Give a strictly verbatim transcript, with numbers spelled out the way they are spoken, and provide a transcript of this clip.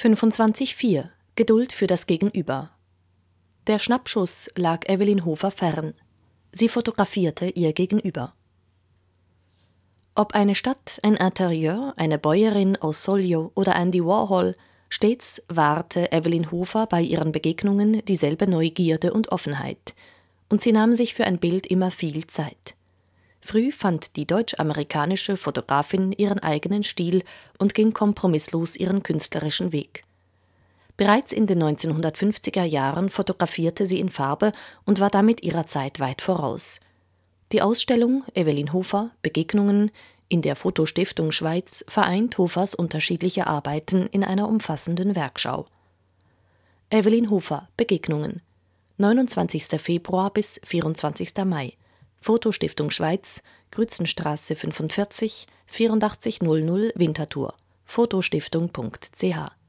fünfundzwanzig vier – Geduld für das Gegenüber. Der Schnappschuss lag Evelyn Hofer fern. Sie fotografierte ihr Gegenüber. Ob eine Stadt, ein Interieur, eine Bäuerin aus Solljow oder Andy Warhol, stets wahrte Evelyn Hofer bei ihren Begegnungen dieselbe Neugierde und Offenheit. Und sie nahm sich für ein Bild immer viel Zeit. Früh fand die deutsch-amerikanische Fotografin ihren eigenen Stil und ging kompromisslos ihren künstlerischen Weg. Bereits in den neunzehnhundertfünfziger Jahren fotografierte sie in Farbe und war damit ihrer Zeit weit voraus. Die Ausstellung Evelyn Hofer – Begegnungen in der Fotostiftung Schweiz vereint Hofers unterschiedliche Arbeiten in einer umfassenden Werkschau. Evelyn Hofer – Begegnungen, neunundzwanzigster Februar bis vierundzwanzigster Mai, Fotostiftung Schweiz, Grützenstraße fünfundvierzig, vierundachtzig null null Winterthur, fotostiftung punkt c h